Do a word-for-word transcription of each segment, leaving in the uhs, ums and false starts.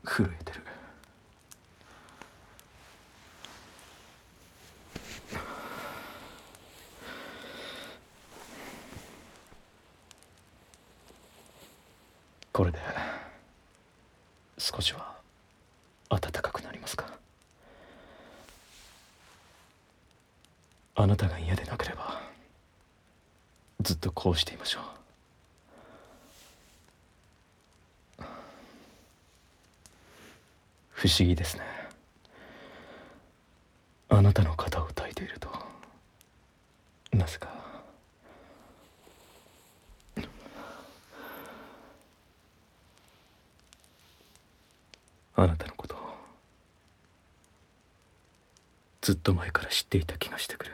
震えてる。これで少しは暖かくなりますか？あなたが嫌でなければずっとこうしていましょう。不思議ですね。あなたの肩を抱いているとなぜかあなたのことをずっと前から知っていた気がしてくる。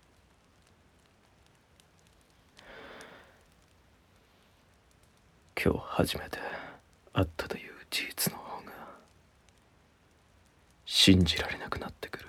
今日初めて会ったという事実の方が信じられなくなってくる。